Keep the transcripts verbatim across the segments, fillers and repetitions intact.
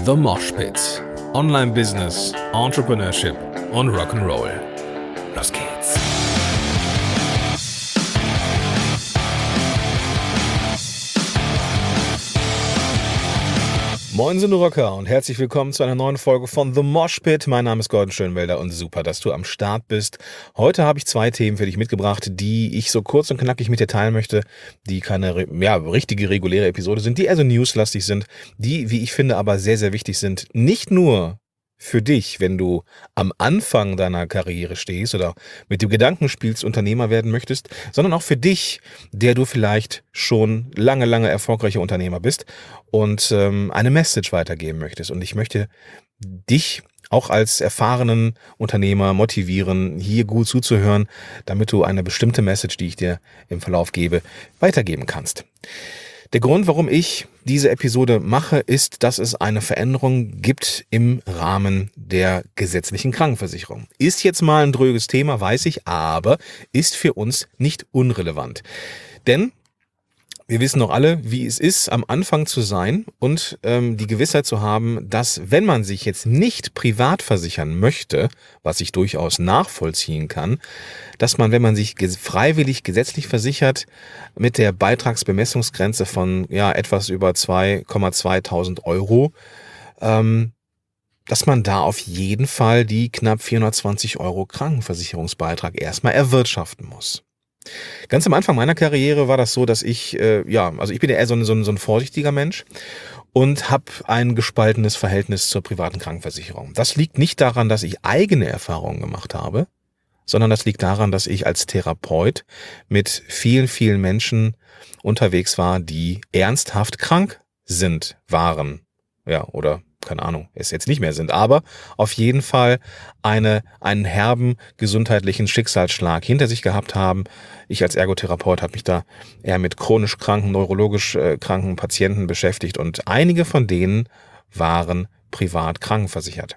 The Mosh Pit. Online Business, Entrepreneurship und Rock'n'Roll. Los geht's. Moin Sinne Rocker und herzlich willkommen zu einer neuen Folge von The Mosh Pit. Mein Name ist Gordon Schönwelder und super, dass du am Start bist. Heute habe ich zwei Themen für dich mitgebracht, die ich so kurz und knackig mit dir teilen möchte, die keine ja, richtige, reguläre Episode sind, die eher so newslastig sind, die, wie ich finde, aber sehr, sehr wichtig sind. Nicht nur für dich, wenn du am Anfang deiner Karriere stehst oder mit dem Gedanken spielst, Unternehmer werden möchtest, sondern auch für dich, der du vielleicht schon lange, lange erfolgreicher Unternehmer bist und ähm, eine Message weitergeben möchtest. Und ich möchte dich auch als erfahrenen Unternehmer motivieren, hier gut zuzuhören, damit du eine bestimmte Message, die ich dir im Verlauf gebe, weitergeben kannst. Der Grund, warum ich diese Episode mache, ist, dass es eine Veränderung gibt im Rahmen der gesetzlichen Krankenversicherung. Ist jetzt mal ein dröges Thema, weiß ich, aber ist für uns nicht unrelevant. Denn wir wissen doch alle, wie es ist, am Anfang zu sein und ähm, die Gewissheit zu haben, dass wenn man sich jetzt nicht privat versichern möchte, was ich durchaus nachvollziehen kann, dass man, wenn man sich ges- freiwillig gesetzlich versichert, mit der Beitragsbemessungsgrenze von ja etwas über zwei Komma zwei Tausend Euro, ähm, dass man da auf jeden Fall die knapp vierhundertzwanzig Euro Krankenversicherungsbeitrag erstmal erwirtschaften muss. Ganz am Anfang meiner Karriere war das so, dass ich, äh, ja, also ich bin ja eher so ein, so ein, so ein vorsichtiger Mensch und habe ein gespaltenes Verhältnis zur privaten Krankenversicherung. Das liegt nicht daran, dass ich eigene Erfahrungen gemacht habe, sondern das liegt daran, dass ich als Therapeut mit vielen, vielen Menschen unterwegs war, die ernsthaft krank sind, waren, ja, oder keine Ahnung, es jetzt nicht mehr sind, aber auf jeden Fall eine, einen herben gesundheitlichen Schicksalsschlag hinter sich gehabt haben. Ich als Ergotherapeut habe mich da eher mit chronisch kranken, neurologisch äh, kranken Patienten beschäftigt und einige von denen waren privat krankenversichert.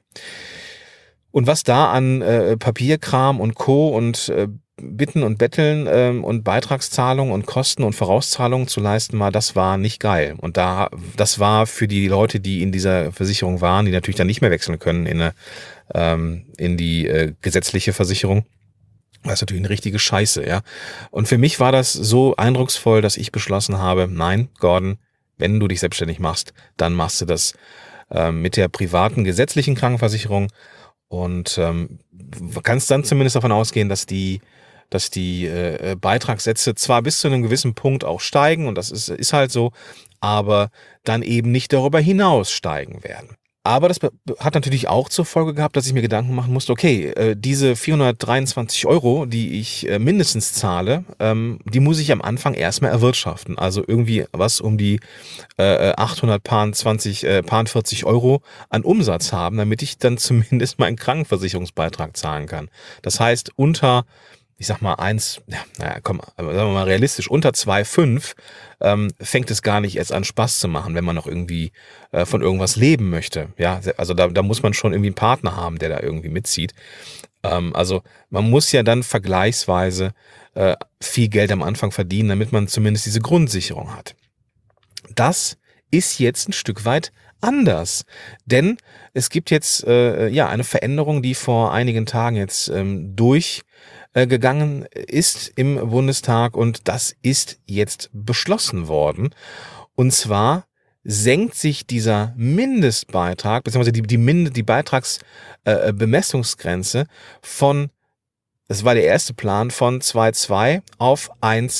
Und was da an äh, Papierkram und Co. und äh, Bitten und Betteln ähm, und Beitragszahlungen und Kosten und Vorauszahlungen zu leisten war, das war nicht geil. Und da, das war für die Leute, die in dieser Versicherung waren, die natürlich dann nicht mehr wechseln können in eine, ähm, in die äh, gesetzliche Versicherung, das ist natürlich eine richtige Scheiße, ja. Und für mich war das so eindrucksvoll, dass ich beschlossen habe, nein, Gordon, wenn du dich selbstständig machst, dann machst du das äh, mit der privaten gesetzlichen Krankenversicherung und ähm, kannst dann zumindest davon ausgehen, dass die dass die äh, Beitragssätze zwar bis zu einem gewissen Punkt auch steigen, und das ist, ist halt so, aber dann eben nicht darüber hinaus steigen werden. Aber das hat natürlich auch zur Folge gehabt, dass ich mir Gedanken machen musste, okay, äh, diese vierhundertdreiundzwanzig Euro, die ich äh, mindestens zahle, ähm, die muss ich am Anfang erstmal erwirtschaften. Also irgendwie was um die äh, achthundertvierzig äh, Euro an Umsatz haben, damit ich dann zumindest meinen Krankenversicherungsbeitrag zahlen kann. Das heißt, unter ich sag mal eins, ja, naja, komm, sagen wir mal realistisch, unter zwei Komma fünf ähm, fängt es gar nicht erst an Spaß zu machen, wenn man noch irgendwie äh, von irgendwas leben möchte. Ja, also da, da muss man schon irgendwie einen Partner haben, der da irgendwie mitzieht. Ähm, also man muss ja dann vergleichsweise äh, viel Geld am Anfang verdienen, damit man zumindest diese Grundsicherung hat. Das ist jetzt ein Stück weit anders, denn es gibt jetzt äh, ja eine Veränderung, die vor einigen Tagen jetzt ähm, durch gegangen ist im Bundestag, und das ist jetzt beschlossen worden. Und zwar senkt sich dieser Mindestbeitrag, beziehungsweise die, die, Mind, die Beitragsbemessungsgrenze äh, von, das war der erste Plan, von zwei Komma zwei auf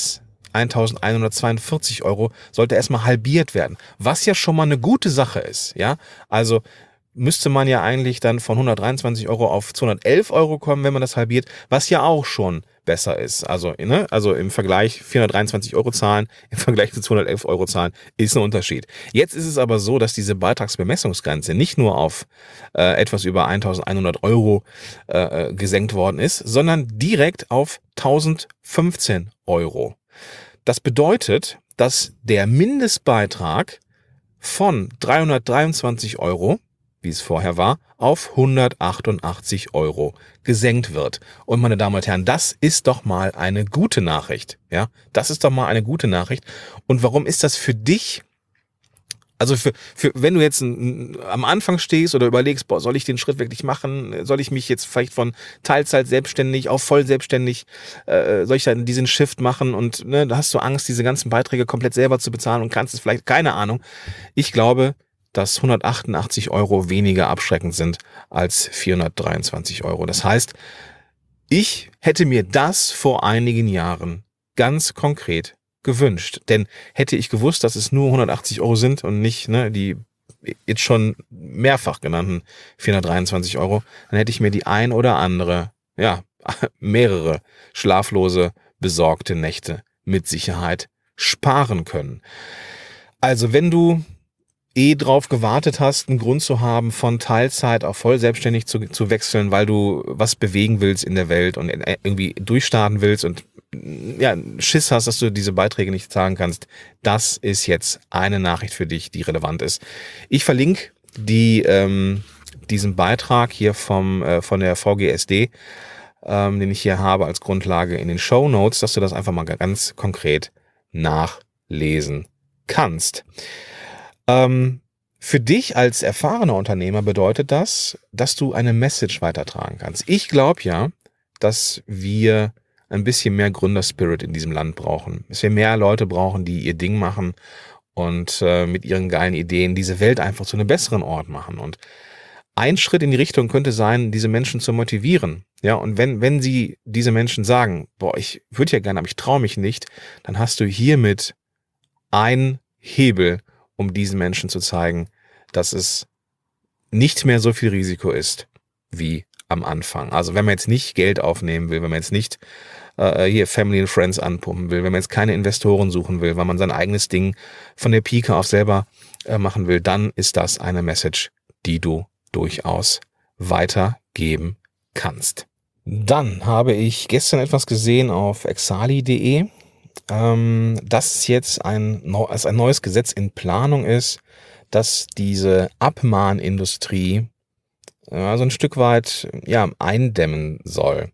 eintausendeinhundertzweiundvierzig Euro, sollte erstmal halbiert werden. Was ja schon mal eine gute Sache ist, ja. Also müsste man ja eigentlich dann von hundertdreiundzwanzig Euro auf zweihundertelf Euro kommen, wenn man das halbiert, was ja auch schon besser ist. Also, ne, also im Vergleich vierhundertdreiundzwanzig Euro zahlen, im Vergleich zu zweihundertelf Euro zahlen, ist ein Unterschied. Jetzt ist es aber so, dass diese Beitragsbemessungsgrenze nicht nur auf äh, etwas über eintausendeinhundert Euro äh, gesenkt worden ist, sondern direkt auf tausendfünfzehn Euro. Das bedeutet, dass der Mindestbeitrag von dreihundertdreiundzwanzig Euro, wie es vorher war, auf hundertachtundachtzig Euro gesenkt wird. Und meine Damen und Herren, das ist doch mal eine gute Nachricht. Ja, das ist doch mal eine gute Nachricht. Und warum ist das für dich Also für, für wenn du jetzt ein, am Anfang stehst oder überlegst, boah, soll ich den Schritt wirklich machen? Soll ich mich jetzt vielleicht von Teilzeit selbstständig auf voll selbstständig, äh, soll ich dann diesen Shift machen und ne, da hast du Angst, diese ganzen Beiträge komplett selber zu bezahlen und kannst es vielleicht, keine Ahnung. Ich glaube, dass hundertachtundachtzig Euro weniger abschreckend sind als vierhundertdreiundzwanzig Euro. Das heißt, ich hätte mir das vor einigen Jahren ganz konkret gewünscht. Denn hätte ich gewusst, dass es nur hundertachtzig Euro sind und nicht ne, die jetzt schon mehrfach genannten vierhundertdreiundzwanzig Euro, dann hätte ich mir die ein oder andere, ja, mehrere schlaflose, besorgte Nächte mit Sicherheit sparen können. Also wenn du eh drauf gewartet hast, einen Grund zu haben, von Teilzeit auf voll selbstständig zu, zu wechseln, weil du was bewegen willst in der Welt und irgendwie durchstarten willst und ja, Schiss hast, dass du diese Beiträge nicht zahlen kannst, das ist jetzt eine Nachricht für dich, die relevant ist. Ich verlinke die, ähm, diesen Beitrag hier vom, äh, von der V G S D, ähm, den ich hier habe als Grundlage in den Shownotes, dass du das einfach mal ganz konkret nachlesen kannst. Ähm, für dich als erfahrener Unternehmer bedeutet das, dass du eine Message weitertragen kannst. Ich glaube ja, dass wir ein bisschen mehr Gründerspirit in diesem Land brauchen. Dass wir mehr Leute brauchen, die ihr Ding machen und äh, mit ihren geilen Ideen diese Welt einfach zu einem besseren Ort machen. Und ein Schritt in die Richtung könnte sein, diese Menschen zu motivieren. Ja, und wenn, wenn sie diese Menschen sagen, boah, ich würde ja gerne, aber ich traue mich nicht, dann hast du hiermit einen Hebel, um diesen Menschen zu zeigen, dass es nicht mehr so viel Risiko ist wie am Anfang. Also wenn man jetzt nicht Geld aufnehmen will, wenn man jetzt nicht äh, hier Family and Friends anpumpen will, wenn man jetzt keine Investoren suchen will, weil man sein eigenes Ding von der Pike auf selber äh, machen will, dann ist das eine Message, die du durchaus weitergeben kannst. Dann habe ich gestern etwas gesehen auf exali punkt de, ähm, dass jetzt ein, als ein neues Gesetz in Planung ist, dass diese Abmahnindustrie ja, so ein Stück weit ja, eindämmen soll.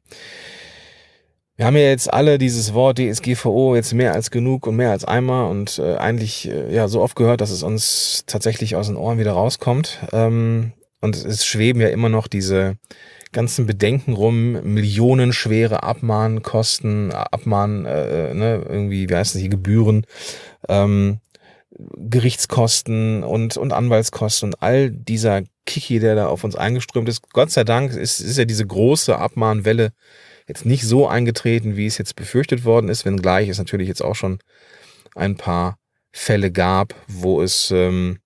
Wir haben ja jetzt alle dieses Wort D S G V O jetzt mehr als genug und mehr als einmal und äh, eigentlich äh, ja so oft gehört, dass es uns tatsächlich aus den Ohren wieder rauskommt. Ähm, und es schweben ja immer noch diese ganzen Bedenken rum, millionenschwere Abmahnkosten, Abmahn, äh, ne, irgendwie, wie heißt das hier, Gebühren, ähm, Gerichtskosten und, und Anwaltskosten und all dieser Kiki, der da auf uns eingeströmt ist. Gott sei Dank ist, ist ja diese große Abmahnwelle jetzt nicht so eingetreten, wie es jetzt befürchtet worden ist, wenngleich es natürlich jetzt auch schon ein paar Fälle gab, wo es, ähm,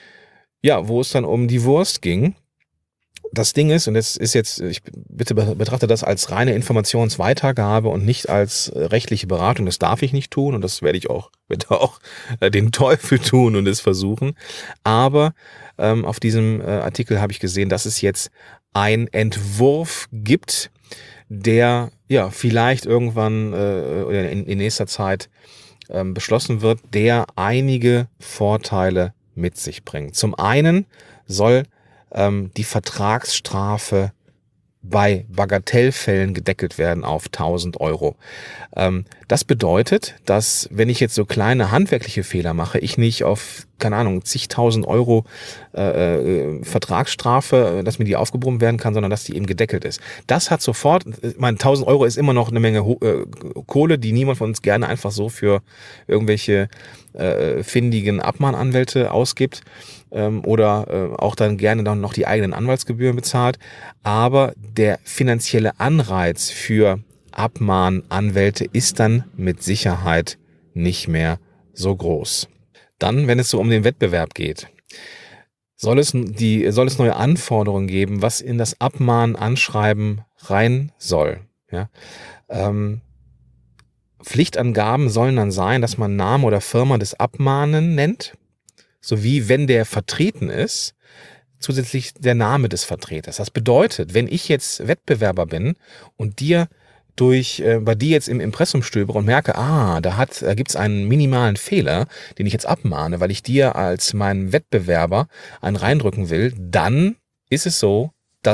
ja, wo es dann um die Wurst ging. Das Ding ist, und das ist jetzt, ich bitte betrachte das als reine Informationsweitergabe und nicht als rechtliche Beratung. Das darf ich nicht tun und das werde ich auch, werde auch den Teufel tun und es versuchen. Aber ähm, auf diesem äh, Artikel habe ich gesehen, dass es jetzt einen Entwurf gibt, der ja vielleicht irgendwann äh, oder in, in nächster Zeit ähm, beschlossen wird, der einige Vorteile mit sich bringt. Zum einen soll ähm, die Vertragsstrafe bei Bagatellfällen gedeckelt werden auf tausend Euro. Ähm, das bedeutet, dass wenn ich jetzt so kleine handwerkliche Fehler mache, ich nicht auf, keine Ahnung, zigtausend Euro äh, äh, Vertragsstrafe, dass mir die aufgebrummt werden kann, sondern dass die eben gedeckelt ist. Das hat sofort, ich meine, tausend Euro ist immer noch eine Menge äh, Kohle, die niemand von uns gerne einfach so für irgendwelche äh, findigen Abmahnanwälte ausgibt ähm, oder äh, auch dann gerne dann noch die eigenen Anwaltsgebühren bezahlt. Aber der finanzielle Anreiz für Abmahnanwälte ist dann mit Sicherheit nicht mehr so groß. Dann, wenn es so um den Wettbewerb geht, soll es, die, soll es neue Anforderungen geben, was in das Abmahnanschreiben rein soll. Ja? Ähm, Pflichtangaben sollen dann sein, dass man Name oder Firma des Abmahnen nennt, sowie, wenn der vertreten ist, zusätzlich der Name des Vertreters. Das bedeutet, wenn ich jetzt Wettbewerber bin und dir durch äh, bei dir jetzt im Impressum stöbere und merke, ah, da hat, da gibt's einen minimalen Fehler, den ich jetzt abmahne, weil ich dir als meinen Wettbewerber einen reindrücken will, dann ist es so, dass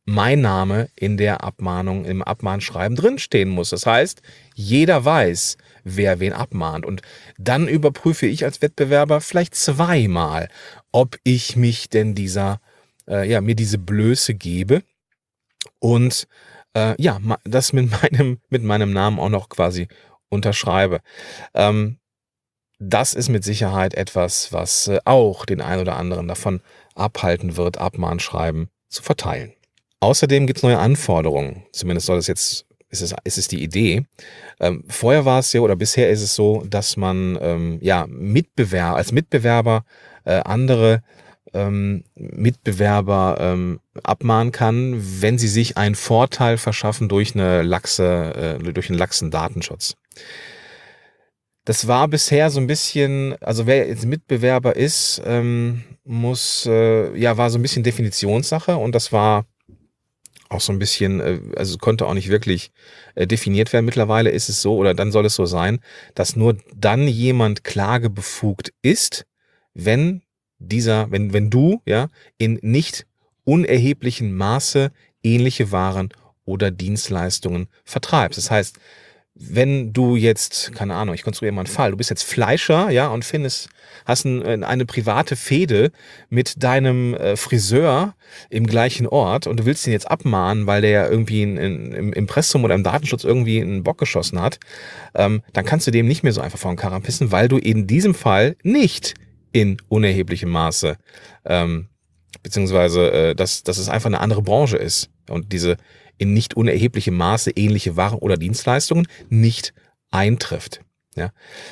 mein Name in der Abmahnung, im Abmahnschreiben drinstehen muss. Das heißt, jeder weiß, wer wen abmahnt. Und dann überprüfe ich als Wettbewerber vielleicht zweimal, ob ich mich denn dieser, äh, ja, mir diese Blöße gebe und äh, ja, das mit meinem, mit meinem Namen auch noch quasi unterschreibe. Ähm, das ist mit Sicherheit etwas, was äh, auch den einen oder anderen davon abhalten wird, Abmahnschreiben zu verteilen. Außerdem gibt es neue Anforderungen. Zumindest soll es jetzt, ist es, ist es die Idee. Ähm, vorher war es ja, oder bisher ist es so, dass man ähm, ja Mitbewerber, als Mitbewerber äh, andere ähm, Mitbewerber ähm, abmahnen kann, wenn sie sich einen Vorteil verschaffen durch eine laxe, äh, durch einen laxen Datenschutz. Das war bisher so ein bisschen, also wer jetzt Mitbewerber ist, ähm, muss, äh, ja, war so ein bisschen Definitionssache und das war auch so ein bisschen, äh, also konnte auch nicht wirklich äh, definiert werden. Mittlerweile ist es so, oder dann soll es so sein, dass nur dann jemand klagebefugt ist, wenn dieser, wenn, wenn du, ja, in nicht unerheblichem Maße ähnliche Waren oder Dienstleistungen vertreibst. Das heißt, wenn du jetzt, keine Ahnung, ich konstruiere mal einen Fall, du bist jetzt Fleischer, ja, und findest, hast ein, eine private Fehde mit deinem äh, Friseur im gleichen Ort und du willst ihn jetzt abmahnen, weil der ja irgendwie in, in, im Impressum oder im Datenschutz irgendwie einen Bock geschossen hat, ähm, dann kannst du dem nicht mehr so einfach vor den Karren pissen, weil du in diesem Fall nicht in unerheblichem Maße, ähm, beziehungsweise, äh, dass, dass es einfach eine andere Branche ist und diese in nicht unerheblichem Maße ähnliche Waren oder Dienstleistungen nicht eintrifft. Ja.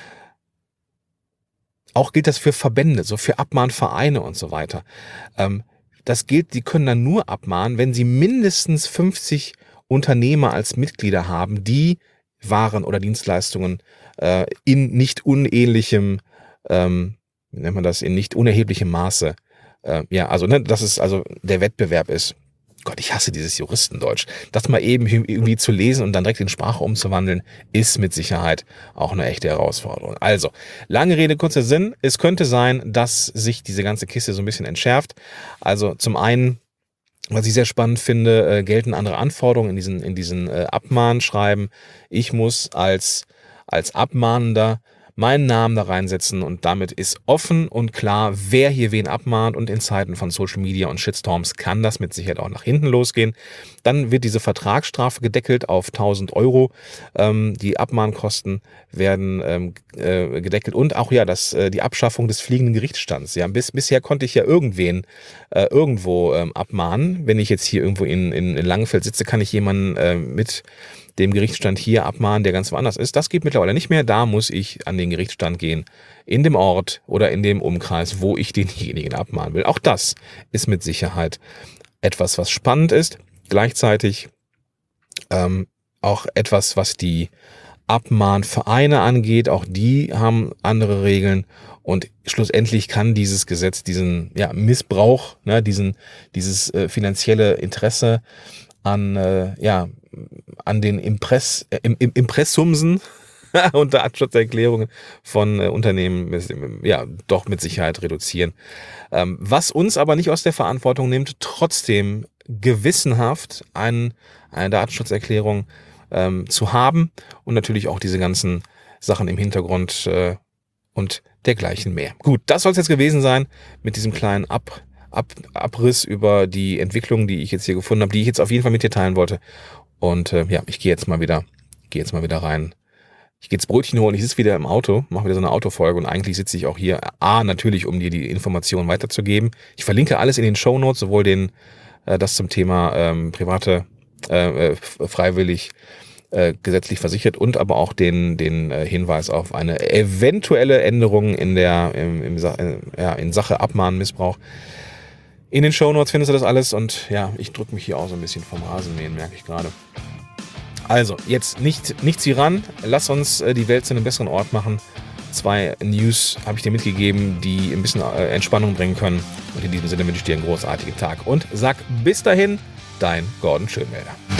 Auch gilt das für Verbände, so für Abmahnvereine und so weiter. Ähm, das gilt, die können dann nur abmahnen, wenn sie mindestens fünfzig Unternehmer als Mitglieder haben, die Waren oder Dienstleistungen äh, in nicht unähnlichem, ähm, wie nennt man das, in nicht unerheblichem Maße, äh, ja, also, ne, dass es also der Wettbewerb ist. Gott, ich hasse dieses Juristendeutsch. Das mal eben irgendwie zu lesen und dann direkt in Sprache umzuwandeln, ist mit Sicherheit auch eine echte Herausforderung. Also, lange Rede, kurzer Sinn. Es könnte sein, dass sich diese ganze Kiste so ein bisschen entschärft. Also zum einen, was ich sehr spannend finde, äh, gelten andere Anforderungen in diesen, in diesen äh, Abmahnschreiben. Ich muss als, als Abmahnender meinen Namen da reinsetzen und damit ist offen und klar, wer hier wen abmahnt und in Zeiten von Social Media und Shitstorms kann das mit Sicherheit auch nach hinten losgehen. Dann wird diese Vertragsstrafe gedeckelt auf tausend Euro. Ähm, die Abmahnkosten werden ähm, äh, gedeckelt und auch ja, das, äh, die Abschaffung des fliegenden Gerichtsstands. Ja, bis, bisher konnte ich ja irgendwen äh, irgendwo ähm, abmahnen. Wenn ich jetzt hier irgendwo in, in, in Langenfeld sitze, kann ich jemanden äh, mit dem Gerichtsstand hier abmahnen, der ganz woanders ist. Das geht mittlerweile nicht mehr. Da muss ich an den Gerichtsstand gehen, in dem Ort oder in dem Umkreis, wo ich denjenigen abmahnen will. Auch das ist mit Sicherheit etwas, was spannend ist. Gleichzeitig ähm, auch etwas, was die Abmahnvereine angeht. Auch die haben andere Regeln. Und schlussendlich kann dieses Gesetz diesen ja, Missbrauch, ne, diesen, dieses äh, finanzielle Interesse an, äh, ja, an den Impress, äh, im, im Impressumsen und Datenschutzerklärungen von äh, Unternehmen ja doch mit Sicherheit reduzieren. Ähm, was uns aber nicht aus der Verantwortung nimmt, trotzdem gewissenhaft ein, eine Datenschutzerklärung ähm, zu haben und natürlich auch diese ganzen Sachen im Hintergrund äh, und dergleichen mehr. Gut, das soll es jetzt gewesen sein mit diesem kleinen Ab Ab, Abriss über die Entwicklung, die ich jetzt hier gefunden habe, die ich jetzt auf jeden Fall mit dir teilen wollte. Und äh, ja, ich gehe jetzt mal wieder, gehe jetzt mal wieder rein. Ich gehe jetzt Brötchen holen, ich sitze wieder im Auto, mache wieder so eine Autofolge und eigentlich sitze ich auch hier, A, natürlich, um dir die Informationen weiterzugeben. Ich verlinke alles in den Shownotes, sowohl den, äh, das zum Thema ähm, private, äh, freiwillig, äh, gesetzlich versichert und aber auch den, den äh, Hinweis auf eine eventuelle Änderung in der, im, im, äh, ja, in Sache Abmahnmissbrauch. In den Shownotes findest du das alles und ja, ich drücke mich hier auch so ein bisschen vom Rasenmähen, merke ich gerade. Also, jetzt nicht, nichts wie ran, lass uns äh, die Welt zu einem besseren Ort machen. Zwei News habe ich dir mitgegeben, die ein bisschen äh, Entspannung bringen können. Und in diesem Sinne wünsche ich dir einen großartigen Tag und sag bis dahin, dein Gordon Schönwälder.